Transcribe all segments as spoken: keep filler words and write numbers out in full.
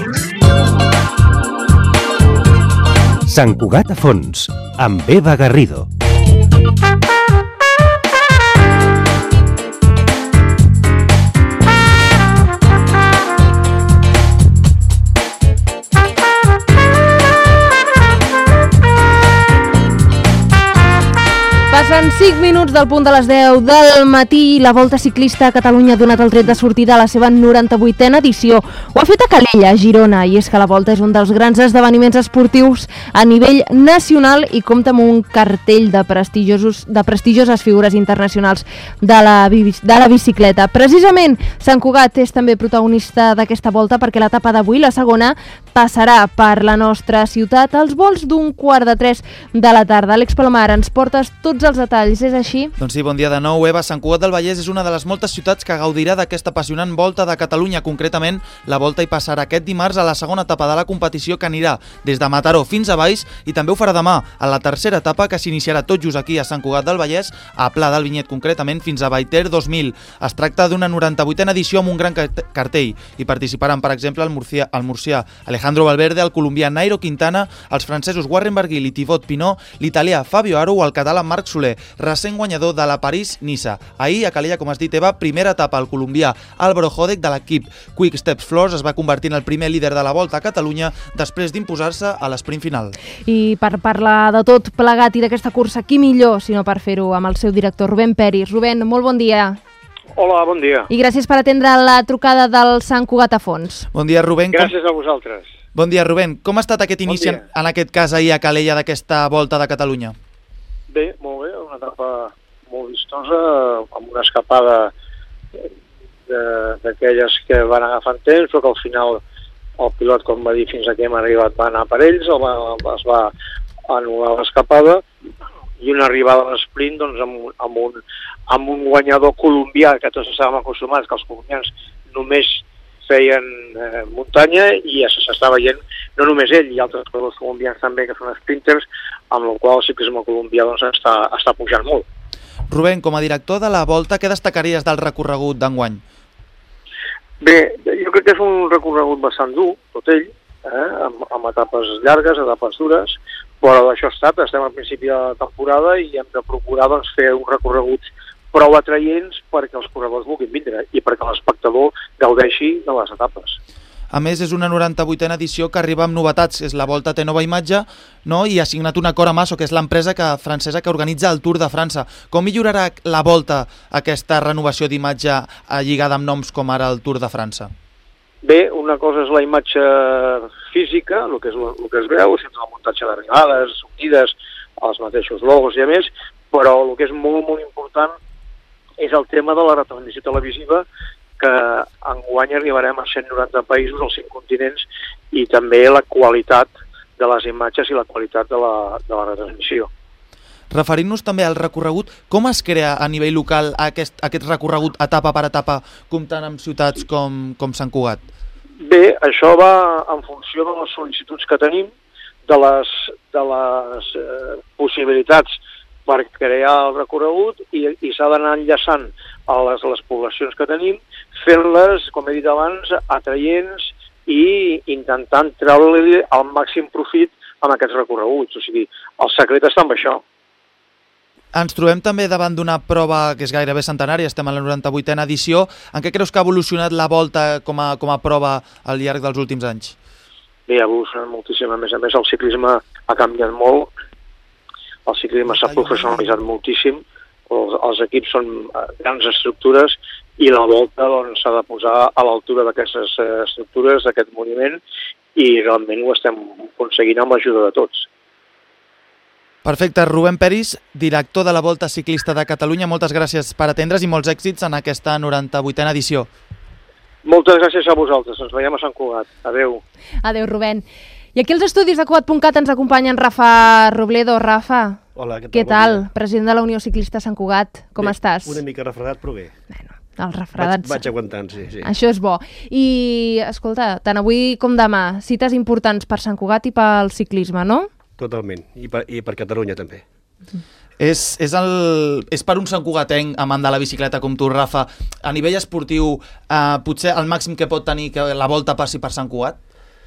Sant Cugat a fons, amb Eva Garrido. Passen cinc minuts del punt de les deu del matí i la Volta Ciclista a Catalunya ha donat el tret de sortida a la seva noranta-vuitena edició. Ho ha fet a Calella, a Girona, i és que la Volta és un dels grans esdeveniments esportius a nivell nacional i compta amb un cartell de, prestigiosos, de prestigioses figures internacionals de la, de la bicicleta. Precisament, Sant Cugat és també protagonista d'aquesta Volta perquè l'etapa d'avui, la segona, passarà per la nostra ciutat als vols d'un quart de tres de la tarda. Àlex Palomar, ens portes tots els detalls, és així? Doncs sí, bon dia de nou, Eva. Sant Cugat del Vallès és una de les moltes ciutats que gaudirà d'aquesta apassionant Volta de Catalunya. Concretament, la Volta hi passarà aquest dimarts a la segona etapa de la competició, que anirà des de Mataró fins a Valls, i també ho farà demà a la tercera etapa, que s'iniciarà tot just aquí a Sant Cugat del Vallès, a Pla del Vinyet concretament, fins a Vallter dos mil. Es tracta d'una noranta-vuitena edició amb un gran cartell. Hi participaran, per exemple, el murcià, el murcià Alejandro Valverde, el colombià Nairo Quintana, els francesos Warren Barguil i Thibaut Pinot, l'italià Fabio Aru o el català Marc Soler, recent guanyador de la París-Niça. Ahir, a Calella, com has dit, Eva, primera etapa, el colombià Álvaro Jódec de l'equip Quick Steps Floors es va convertir en el primer líder de la Volta a Catalunya després d'imposar-se a l'esprint final. I per parlar de tot plegat i d'aquesta cursa, qui millor, sinó per fer-ho amb el seu director, Rubén Peris. Rubén, molt bon dia. Hola, bon dia. I gràcies per atendre la trucada del Sant Cugat a fons. Bon dia, Rubén. Gràcies a vosaltres. Bon dia, Rubén. Com ha estat aquest inici, bon en aquest cas ahir a Calella, d'aquesta Volta de Catalunya? Bé, molt bé, una etapa molt vistosa, amb una escapada d'aquelles que van agafant temps, però que al final el pilot, com va dir, fins aquí hem arribat, va anar per ells, el va, es va anul·lar l'escapada, i una arribada a l'esprint doncs, amb, amb, un, amb un guanyador colombià, que tots estàvem acostumats, que els colombians només feien eh, muntanya, i ja s'està veient, no només ell, i altres corredors colombians també, que són sprinters, amb el qual el ciclisme colombià doncs, està, està pujant molt. Rubén, com a director de la Volta, què destacaries del recorregut d'enguany? Bé, jo crec que és un recorregut bastant dur, tot ell, eh, amb, amb etapes llargues, etapes dures, però d'això ha estat, estem al principi de la temporada i hem de procurar doncs, fer un recorregut prou atraients perquè els corredors vulguin vindre i perquè l'espectador gaudeixi de les etapes. A més, és una noranta-vuitena edició que arriba amb novetats. És la Volta té nova imatge, no? I ha signat un acord amb ASO, que és l'empresa que, francesa que organitza el Tour de França. Com millorarà la Volta aquesta renovació d'imatge lligada amb noms com ara el Tour de França? Bé, una cosa és la imatge física, el que, és, el que es veu, sempre el muntatge d'arribades, sortides, els mateixos logos i a més, però el que és molt, molt important és el tema de la retransmissió televisiva, que enguany arribarem a cent noranta països, als cinc continents, i també la qualitat de les imatges i la qualitat de la, de la retransmissió. Referint-nos també al recorregut, com es crea a nivell local aquest, aquest recorregut etapa per etapa, comptant amb ciutats com, com Sant Cugat? Bé, això va en funció de les sol·licituds que tenim, de les, de les eh, possibilitats per crear el recorregut, i, i s'ha d'anar enllaçant a les, les poblacions que tenim, fent-les, com he dit abans, atraients i intentant treure-li el màxim profit amb aquests recorreguts. O sigui, el secret està amb això. Ens trobem també davant d'una prova que és gairebé centenària, estem a la noranta-vuitena edició. En què creus que ha evolucionat la Volta com a, com a prova al llarg dels últims anys? Bé, ha evolucionat moltíssim. A més a més, el ciclisme ha canviat molt. El ciclisme s'ha professionalitzat moltíssim. Els, els equips són grans estructures i la Volta doncs, s'ha de posar a l'altura d'aquestes estructures, d'aquest moviment, i realment ho estem aconseguint amb l'ajuda de tots. Perfecte. Rubén Peris, director de la Volta Ciclista de Catalunya, moltes gràcies per atendre's i molts èxits en aquesta noranta-vuitena edició. Moltes gràcies a vosaltres. Ens veiem a Sant Cugat. Adéu. Adéu, Rubén. I aquí als estudis de Cugat punt cat ens acompanyen Rafa Robledo. Rafa, hola, què tal? Què tal? Bon president de la Unió Ciclista Sant Cugat, com bé, estàs? Una mica refredat, però bé. Bueno, els refredats... Vaig, vaig aguantant, sí, sí. Això és bo. I, escolta, tant avui com demà, cites importants per Sant Cugat i pel ciclisme, no? Totalment, i per, i per Catalunya també. És, és, el, és per un santcugatenc, amant de la bicicleta com tu, Rafa, a nivell esportiu, eh, potser el màxim que pot tenir que la Volta passi per Sant Cugat?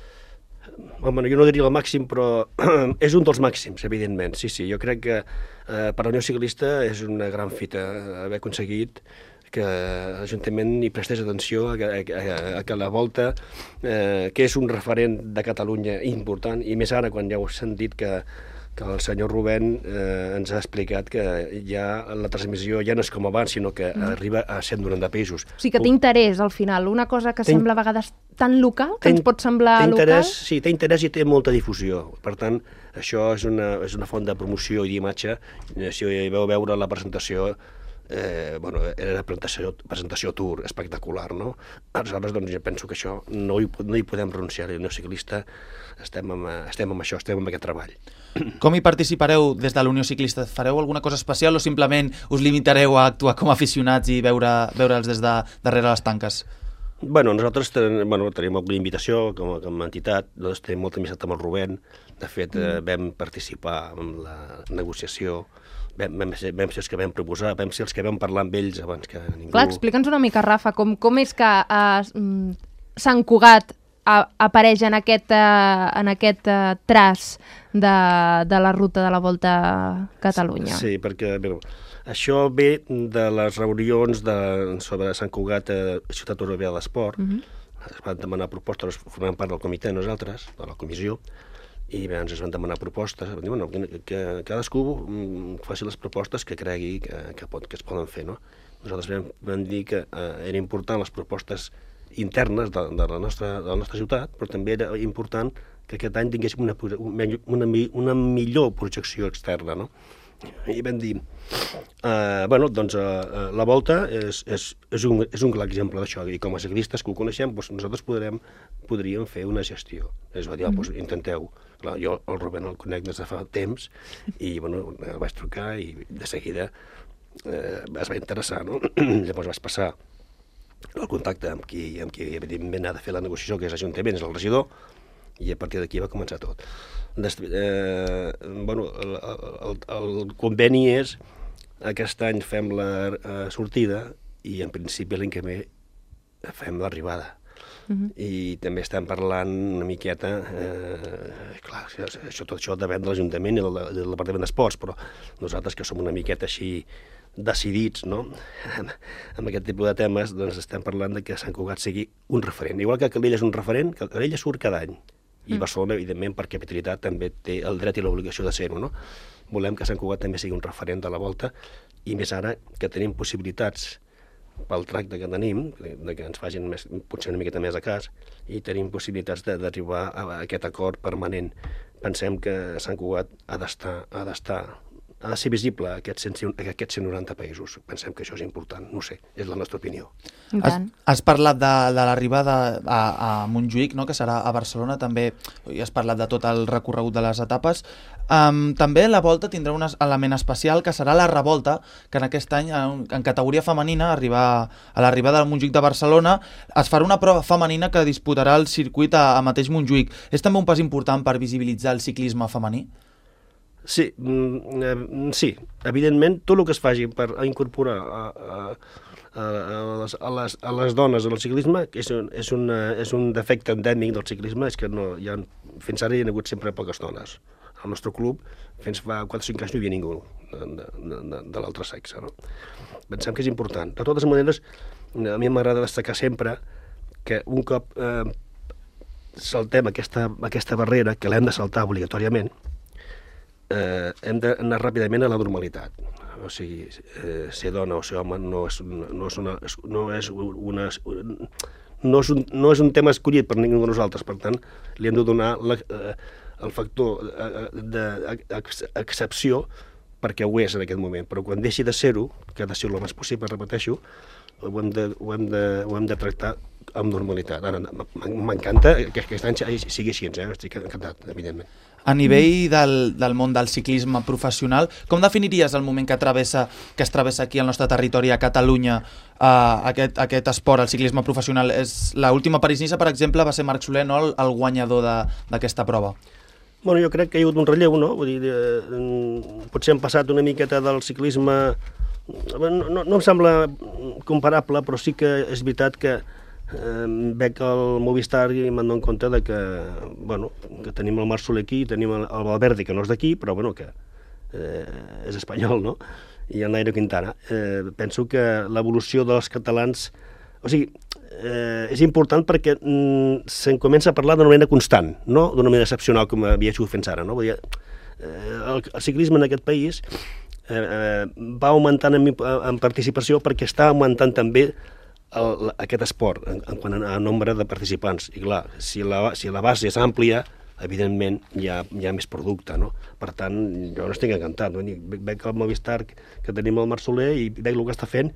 Home, jo no diria el màxim, però és un dels màxims, evidentment. Sí, sí, jo crec que eh, per a Unió Ciclista és una gran fita haver aconseguit que l'Ajuntament hi prestés atenció a, a, a, a que la Volta, eh, que és un referent de Catalunya important, i més ara quan ja heu sentit que que el senyor Rubén eh, ens ha explicat que ja la transmissió ja no és com abans, sinó que mm. arriba a cent noranta països. O sigui que té interès, al final. Una cosa que sembla a vegades tan local, que ens pot semblar local... Sí, té interès i té molta difusió. Per tant, això és una, és una font de promoció i d'imatge. Si veu veure la presentació, eh, bueno, era una presentació, presentació tour espectacular, no? Aleshores, doncs, jo penso que això no hi, no hi podem renunciar. El ciclista estem amb, estem amb això, estem amb aquest treball. Com hi participareu des de l'Unió Ciclista? Fareu alguna cosa especial o simplement us limitareu a actuar com a aficionats i veure, veure'ls des de darrere les tanques? Bueno, nosaltres ten, bueno, tenim alguna invitació com, com a entitat, nosaltres tenim molta amistat amb el Rubén, de fet mm. eh, vam participar en la negociació, vam, vam, ser, vam ser els que vam proposar, vam ser els que vam parlar amb ells abans que ningú... Clar, explica'ns una mica, Rafa, com, com és que eh, Sant Cugat a, apareix en aquest, uh, en aquest uh, traç de, de la ruta de la Volta a Catalunya. Sí, perquè bé, això ve de les reunions de, sobre Sant Cugat a Ciutat Europea de l'Esport. Uh-huh. Es van demanar propostes, formem part del comitè nosaltres, de la comissió, i bé, ens van demanar propostes, van dir, bueno, que, que cadascú faci les propostes que cregui que, que, pot, que es poden fer, no? Nosaltres vam, vam dir que eh, era important les propostes internes de, de, la nostra, de la nostra ciutat, però també era important que aquest any tinguéssim una, una, una, una millor projecció externa, no? I vam dir, eh, bueno, doncs eh, la Volta és, és, és, un, és un clar exemple d'això, i com a ciclistes que ho coneixem, doncs nosaltres podrem, podríem fer una gestió. Es va dir, mm-hmm. doncs, intenteu. Clar, jo el Rubén el conec des de fa temps, i bueno, el vaig trucar i de seguida eh, es va interessar, no? Llavors vaig passar el contacte amb qui, amb qui evidentment ha de fer la negociació, que és l'Ajuntament, és el regidor, i a partir d'aquí va començar tot. Després, eh, bueno, el, el, el conveni és aquest any fem la eh, sortida i en principi l'any que ve fem l'arribada. Uh-huh. I també estem parlant una miqueta, eh, clar, això, tot això depèn de l'Ajuntament i del, del Departament d'Esports, però nosaltres que som una miqueta així decidits, no? amb aquest tipus de temes, doncs estem parlant de que Sant Cugat sigui un referent. Igual que Calella és un referent, que Calella surt cada any. I mm. Barcelona, evidentment, per capitalitat també té el dret i l'obligació de ser-ho, no? Volem que Sant Cugat també sigui un referent de la Volta, i més ara que tenim possibilitats pel tracte que tenim, de que ens facin més, potser una miqueta més a cas, i tenim possibilitats d'arribar a aquest acord permanent. Pensem que Sant Cugat ha d'estar, ha d'estar ha de ser visible a aquests cent noranta països. Pensem que això és important, no sé, és la nostra opinió. Has, has parlat de, de l'arribada a, a Montjuïc, no? Que serà a Barcelona, també i has parlat de tot el recorregut de les etapes. Um, també la Volta tindrà un element especial, que serà la revolta, que en aquest any, en, en categoria femenina, arriba a l'arribada del Montjuïc de Barcelona, es farà una prova femenina que disputarà el circuit a, a mateix Montjuïc. És també un pas important per visibilitzar el ciclisme femení? Sí, mm, sí, evidentment, tot el que es faci per incorporar a, a, a, les, a, les, a les dones en el ciclisme és un, és, una, és un defecte endèmic del ciclisme, és que no, hi ha, fins ara hi ha hagut sempre poques dones. Al nostre club, fins fa quatre o cinc anys no hi havia ningú de, de, de, de l'altre sexe, no? Pensem que és important. De totes maneres, a mi m'agrada destacar sempre que un cop eh, saltem aquesta, aquesta barrera, que l'hem de saltar obligatòriament, Eh, hem d'anar ràpidament a la normalitat. O sigui, eh, ser dona o ser home no és, no és, una, no és, una, no és, un, no és un tema escollit per ningú de nosaltres, per tant, li hem de donar la, eh, el factor d'excepció perquè ho és en aquest moment, però quan deixi de ser-ho, que ha de ser el més possible, repeteixo, ho hem de, ho hem de, ho hem de tractar amb normalitat. Ara, m'encanta que aquest any sigui així, eh? Estic encantat, evidentment. A nivell del, del món del ciclisme professional, com definiries el moment que, travessa, que es travessa aquí al nostre territori, a Catalunya, uh, aquest, aquest esport, el ciclisme professional? L'última París-Niça, per exemple, va ser Marc Soler, no?, el, el guanyador d'aquesta prova. Bueno, jo crec que hi ha hagut un relleu, no? Vull dir, eh, potser hem passat una miqueta del ciclisme... No, no, no em sembla comparable, però sí que és veritat que eh, veig el Movistar i me'n dono compte de que, bueno, que tenim el Marc Soler aquí, tenim el, el Valverde, que no és d'aquí, però bueno, que eh, és espanyol, no? I el Nairo Quintana. Eh, penso que l'evolució dels catalans... O sigui, eh, és important perquè mm, se'n comença a parlar d'una manera constant, no d'una manera excepcional com havia sigut fins ara, no? Vull dir, eh, el, el ciclisme en aquest país eh, eh, va augmentant en, en participació perquè està augmentant també el, aquest esport en, en quant a nombre de participants. I clar, si la, si la base és àmplia, evidentment hi ha, hi ha més producte, no? Per tant, jo n'estic encantat. No? Veig el Movistar que tenim el Marc Soler i veig el que està fent,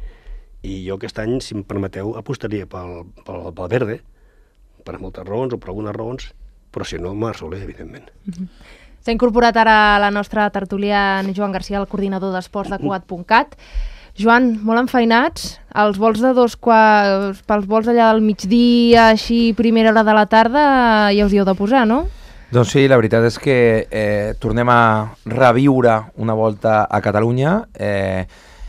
i jo aquest any, si em permeteu, apostaria pel, pel, pel Verde, per moltes raons o per algunes raons, però si no, el Marc Soler, evidentment. Mm-hmm. S'ha incorporat ara a la nostra tertúlia en Joan Garcia, el coordinador d'esports de Cugat punt cat. Joan, molt enfeinats, els vols de dos quarts, pels vols allà del migdia, així primera hora de la tarda, ja us hi heu de posar, no? Doncs sí, la veritat és que eh, tornem a reviure una volta a Catalunya. Eh,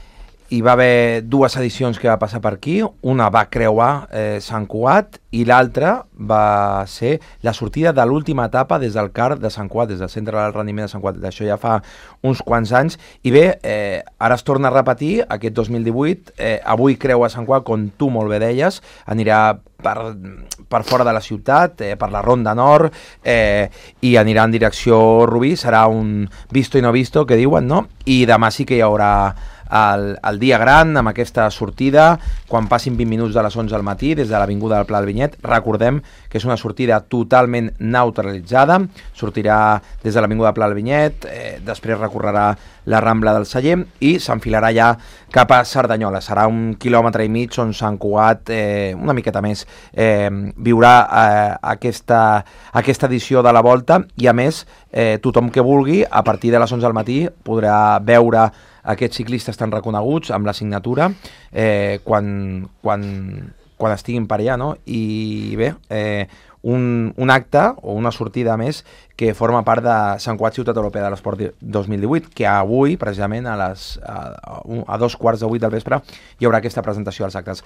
hi va haver dues edicions que va passar per aquí, una va creuar eh, Sant Cugat i l'altra va ser la sortida de l'última etapa des del C A R de Sant Cugat, des del Centre del Rendiment de Sant Cugat. D'això ja fa uns quants anys. I bé, eh, ara es torna a repetir aquest dos mil divuit, eh, avui creua Sant Cugat, com tu molt bé deies, anirà per, per fora de la ciutat, eh, per la Ronda Nord, eh, i anirà en direcció Rubí, serà un visto i no visto, que diuen, no? I demà sí que hi haurà el, el dia gran, amb aquesta sortida, quan passin vint minuts de les onze del matí, des de l'avinguda del Pla del Vinyet. Recordem que és una sortida totalment neutralitzada, sortirà des de l'avinguda del Pla del Vinyet, eh, després recorrerà la Rambla del Celler i s'enfilarà ja cap a Cerdanyola. Serà un quilòmetre i mig on Sant Cugat, eh, una miqueta més, eh, viurà eh, aquesta, aquesta edició de la Volta, i a més, eh, tothom que vulgui, a partir de les onze del matí, podrà veure aquests ciclistes tan reconeguts amb la signatura eh, quan, quan, quan estiguin per allà, no? I bé, eh, un, un acte o una sortida més que forma part de Sant Cugat Ciutat Europea de l'Esport dos mil divuit, que avui, precisament a, les, a, a dos quarts de vuit del vespre, hi haurà aquesta presentació als actes.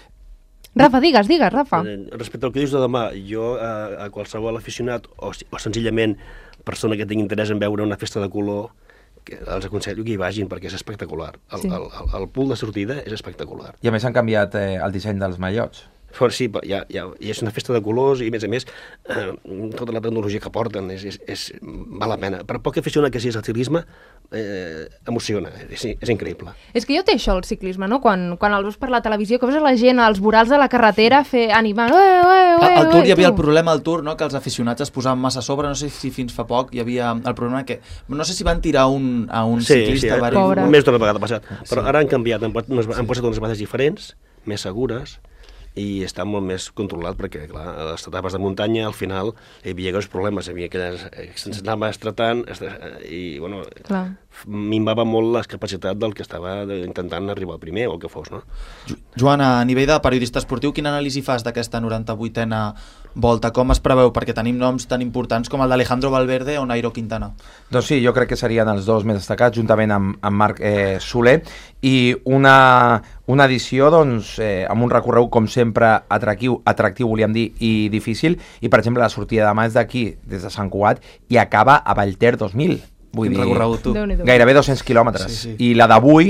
Rafa, digues, digues, Rafa. Respecte al que dius de demà, jo a, a qualsevol aficionat o, o senzillament persona que tingui interès en veure una festa de color, que els aconsello que hi vagin perquè és espectacular. El, sí. el, el, el pool de sortida és espectacular. I a més han canviat eh, el disseny dels maillots. Però sí, ja, ja, ja és una festa de colors i a més a més eh, tota la tecnologia que porten és, és, és, val la pena. Per poc aficionat que siguis al ciclisme, eh, emociona, és, és increïble. És que jo té això el ciclisme, no? Quan, quan el veus per la televisió, que veus la gent als vorals de la carretera fer animant, ué, ué, ué, al Tour hi havia tu. el problema al Tour, no? Que els aficionats es posaven massa a sobre, no sé si fins fa poc hi havia el problema que, no sé si van tirar un, a un sí, ciclista. Sí, Pobre. Més d'una vegada passat, però sí. Ara han canviat, han, han posat unes bases diferents, més segures, i està molt més controlat perquè, clar, a les etapes de muntanya, al final, hi havia aquests problemes, hi havia aquelles... se'ns anava estratant i, bueno, clar. Minvava molt la capacitat del que estava intentant arribar al primer o el que fos, no? Joan, a nivell de periodista esportiu, quina anàlisi fas d'aquesta noranta-vuitena volta? Com es preveu? Perquè tenim noms tan importants com el d'Alejandro Valverde o Nairo Quintana. Doncs sí, jo crec que serien els dos més destacats, juntament amb, amb Marc eh, Soler, i una, una edició doncs, eh, amb un recorregut, com sempre, atractiu, atractiu, volíem dir, i difícil, i per exemple la sortida de demà és d'aquí, des de Sant Cugat, i acaba a Vallter dos mil. Vull dir, gairebé dos-cents quilòmetres. Sí, sí. I la d'avui,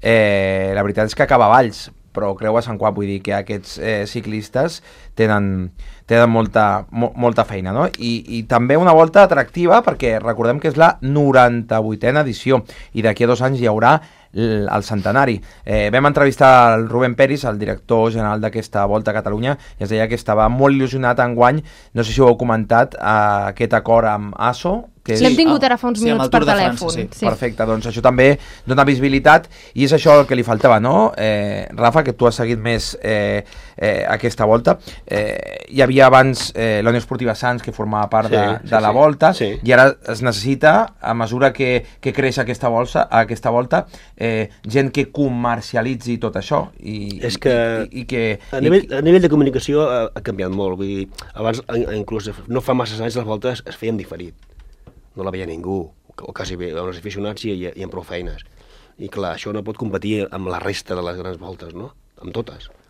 eh, la veritat és que acaba a Valls, però creu a Sant Cugat, vull dir que aquests eh, ciclistes tenen, tenen molta, mo, molta feina, no? I, I també una volta atractiva, perquè recordem que és la noranta-vuitena edició, i d'aquí a dos anys hi haurà el, el centenari. Eh, vam entrevistar el Rubén Peris, el director general d'aquesta Volta a Catalunya, i ens deia que estava molt il·lusionat enguany, no sé si ho heu comentat, eh, aquest acord amb A S O, que l'hem tingut ara fa uns sí, minuts per telèfon. França, sí. Sí. Perfecte, doncs això també dona visibilitat i és això el que li faltava, no? Eh, Rafa, que tu has seguit més eh, eh, aquesta volta. Eh, hi havia abans eh, la Unió Esportiva Sants, que formava part sí, de, de sí, la volta, sí. I ara es necessita, a mesura que, que creix aquesta, bolsa, aquesta volta, eh, gent que comercialitzi tot això. I, és que, i, i que a, nivell, a nivell de comunicació ha, ha canviat molt. Vull dir, abans, inclús no fa massa anys, les voltes es feien diferit. No la veia ningú, o quasi bé, els aficionats i, i, i amb prou feines. I clar, això no pot competir amb la resta de les grans voltes, no? Amb totes.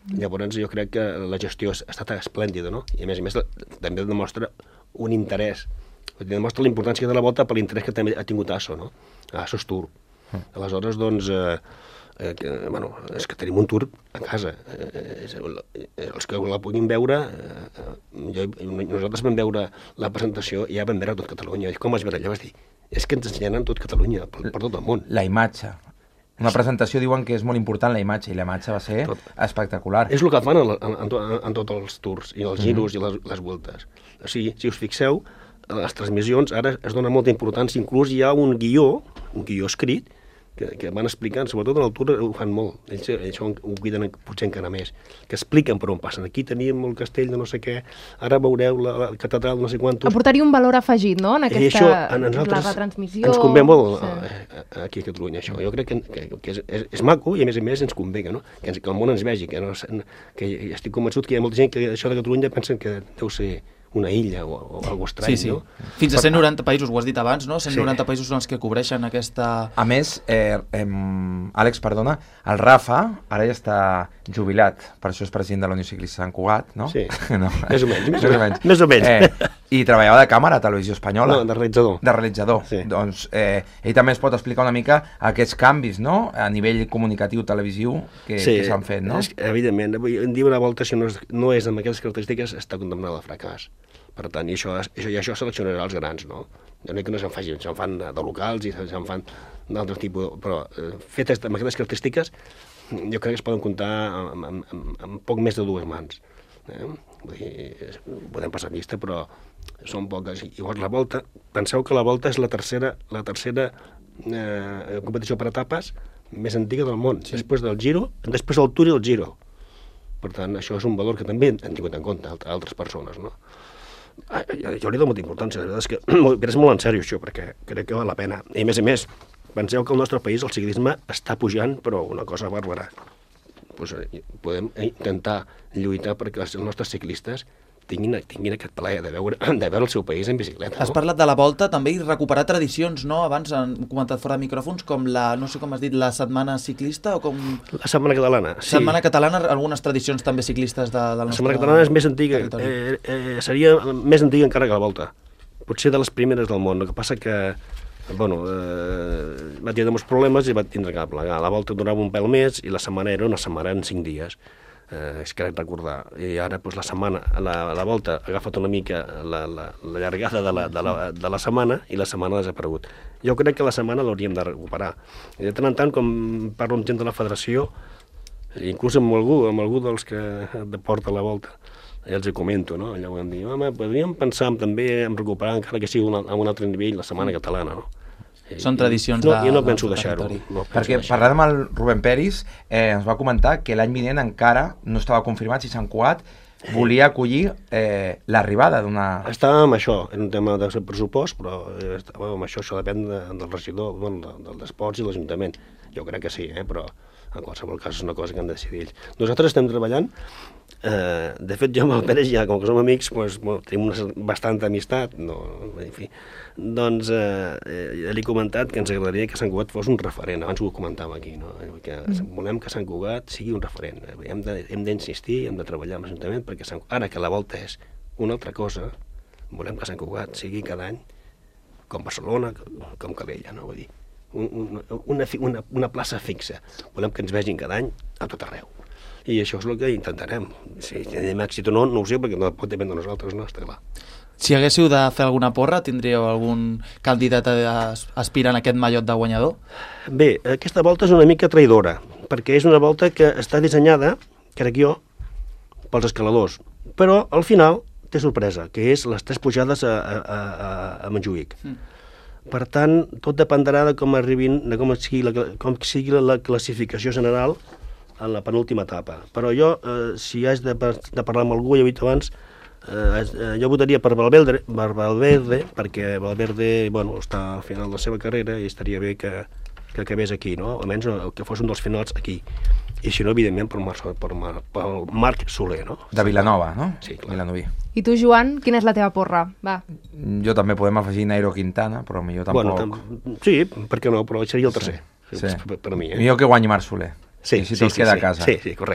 Llavors jo crec que la gestió ha estat esplèndida, no? I a més a més també demostra un interès, demostra la importància de la Volta per l'interès que també ha tingut ASO, no? ASO Tour. Aleshores, doncs, eh, eh, que, bueno, és que tenim un tour a casa. Eh, eh, els que la puguin veure, eh, jo, nosaltres vam veure la presentació i ja vam veure tot Catalunya. I com vas veure allò? Vas dir, és que ens ensenyaran tot Catalunya, per, per tot el món. La imatge. Una presentació diuen que és molt important la imatge, i la imatge va ser tot espectacular. És el que fan en, en, en, en tots els tours, i els giros mm-hmm. i les, les voltes. O sigui, si us fixeu, a les transmissions ara es dona molta importància, inclús hi ha un guió, un guió escrit, que, que van explicant, sobretot en el tour ho fan molt, ells això ho cuiden potser encara més, que expliquen per on passen. Aquí teníem el castell de no sé què, ara veureu la, la catedral de no sé quantos. Aportaria un valor afegit, no?, en aquesta això, a nosaltres, la retransmissió. Ens convé molt sí. aquí a Catalunya, això. Jo crec que, que, que és, és, és maco i a més a més ens convé, no? que, ens, que el món ens vegi, que, no, que estic convençut que hi ha molta gent que això de Catalunya pensen que deu ser una illa o, o alguna estrany, sí, sí. no? Fins a cent noranta països, ho has dit abans, no? cent noranta sí. països són els que cobreixen aquesta... A més, eh, eh, Àlex, perdona, el Rafa ara ja està jubilat, per això és president de la Unió Ciclista Sant Cugat, no? Sí, no. més o menys. Més, més o menys. Més o menys. Eh, I treballava de càmera a Televisió Espanyola. No, de realitzador. De realitzador. Sí. Doncs eh, ell també es pot explicar una mica aquests canvis, no?, a nivell comunicatiu televisiu que sí, s'han fet, no? Sí, evidentment. En dir una volta, si no és, no és amb aquestes característiques, està condemnada al fracàs. Per tant, i això, això, i això seleccionarà els grans, no? Jo no dic que no se'n facin, se'n fan de locals i se'n fan d'altres tipus, però eh, fetes amb aquestes característiques, jo crec que es poden comptar amb, amb, amb, amb poc més de dues mans. Eh? Vull dir, podem passar vista, però són poques. I llavors la Volta, penseu que la Volta és la tercera, la tercera eh, competició per etapes més antiga del món, sí. després del Giro, després del Tour i el Giro. Per tant, això és un valor que també han tingut en compte altres persones, no? Jo li dono molta importància, la veritat és que m'ho prens molt en sèrio això, perquè crec que val la pena. I a més a més, penseu que al nostre país el ciclisme està pujant, però una cosa bàrbara. Pues, podem intentar lluitar perquè els nostres ciclistes tinguin, tinguin aquest plaer de veure, de veure el seu país en bicicleta. Has no? parlat de la Volta també i recuperar tradicions, no? Abans han comentat fora de micròfons, com la, no sé com has dit, la Setmana Ciclista o com... La Setmana Catalana, sí. Setmana Catalana, algunes tradicions també ciclistes de, del nostre... La Setmana Catalana és més antiga, eh, eh, seria més antiga encara que la Volta. Potser de les primeres del món. El que passa que, bueno, eh, va tenir molts problemes i va tindre que plegar. La Volta durava un pèl més i la setmana era una setmana en cinc dies. Eh, és crec recordar, i ara pues, la setmana, la, la Volta ha agafat una mica la, la, la llargada de la, de, la, de la setmana i la setmana ha desaparegut. Jo crec que la setmana l'hauríem de recuperar. I de tant en tant, com parlo amb gent de la federació, inclús amb algú, amb algú dels que porta la Volta, ja els hi comento, no? Allò vam dir, home, podríem pensar també en recuperar, encara que sigui una, a un altre nivell, la Setmana Catalana, no? Són tradicions no, de... Jo no penso deixar-ho. No Perquè parlant amb el Rubén Peris, eh, ens va comentar que l'any vinent encara no estava confirmat si Sant Cugat volia acollir eh, l'arribada d'una... Estàvem amb això, era un tema de pressupost, però estàvem amb això, això depèn de, del regidor, bueno, del d'Esports i l'Ajuntament. Jo crec que sí, eh, però en qualsevol cas és una cosa que han de decidir ells. Nosaltres estem treballant, eh, de fet jo amb el Pérez ja, com que som amics, pues, bueno, tenim una bastanta amistat, no, en fi, doncs eh, ja li he comentat que ens agradaria que Sant Cugat fos un referent, abans ho comentàvem aquí, no? Que volem que Sant Cugat sigui un referent, hem de, hem d'insistir, hem de treballar amb l'Ajuntament, perquè Sant, ara que la Volta és una altra cosa, volem que Sant Cugat sigui cada any com Barcelona, com Calella, no? Vull dir, una, una, una, una plaça fixa, volem que ens vegin cada any a tot arreu. I això és el que intentarem. Si tenim èxit o no, no ho sé, perquè no pot dependre de nosaltres, no? Està clar. Si haguéssiu de fer alguna porra, tindríeu algun candidat aspirant a aquest mallot de guanyador? Bé, aquesta volta és una mica traïdora, perquè és una volta que està dissenyada, crec jo, pels escaladors, però al final té sorpresa, que és les tres pujades a, a, a, a Montjuïc. Mm. Per tant, tot dependrà de com arribin, de com sigui la, com sigui la classificació general en la penúltima etapa. Però jo, eh, si haig de, de parlar amb algú, ja he dit abans, eh, jo votaria per Valverde, per Valverde, perquè Valverde, bueno, està al final de la seva carrera i estaria bé que, que acabés aquí, no? Almenys que fos un dels finals aquí. I si no, evidentment, per, Mar, per, Mar, per Marc Soler, no? De Vilanova, no? Sí, clar. Vilanoví. I tu, Joan, quina és la teva porra? Va. Jo també podem afegir Nairo Quintana, però millor tampoc... Bueno, tam sí, per què no, però seria el tercer, sí. Sí. Per, per mi. Eh? Millor que guanyi Marc Soler. Sí, I si sí, tot sí, queda sí, a casa. Sí, sí, correcte.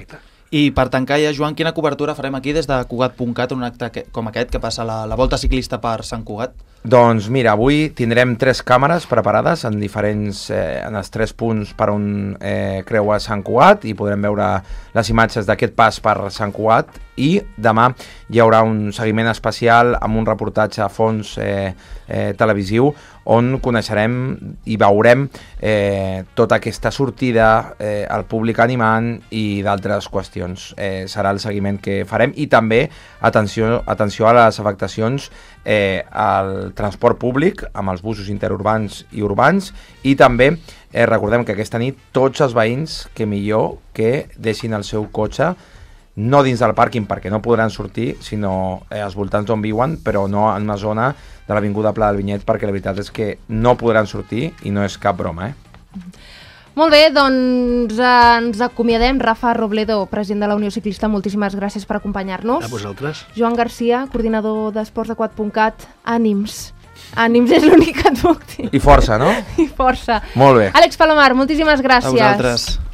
I per tancar ja, Joan, quina cobertura farem aquí des de Cugat punt cat en un acte que, com aquest que passa la, la Volta Ciclista per Sant Cugat? Doncs mira, avui tindrem tres càmeres preparades en diferents, eh, en els tres punts per on eh, creua Sant Cugat, i podrem veure les imatges d'aquest pas per Sant Cugat, i demà hi haurà un seguiment especial amb un reportatge a fons eh, eh, televisiu on coneixerem i veurem eh, tota aquesta sortida, eh, el públic animant i d'altres qüestions. Eh, serà el seguiment que farem, i també atenció, atenció a les afectacions eh, al transport públic amb els busos interurbans i urbans, i també eh, recordem que aquesta nit tots els veïns que millor que deixin el seu cotxe no dins del pàrquing perquè no podran sortir, sinó eh, als voltants d'on viuen, però no en una zona de l'Avinguda Pla del Vinyet, perquè la veritat és que no podran sortir i no és cap broma, eh? Molt bé, doncs eh, ens acomiadem. Rafa Robledo, president de la Unió Ciclista, moltíssimes gràcies per acompanyar-nos. A vosaltres. Joan Garcia, coordinador d'esports de Cugat punt cat, ànims. Ànims és l'únic que et puc dir. I força, no? I força. Molt bé. Àlex Palomar, moltíssimes gràcies. A vosaltres.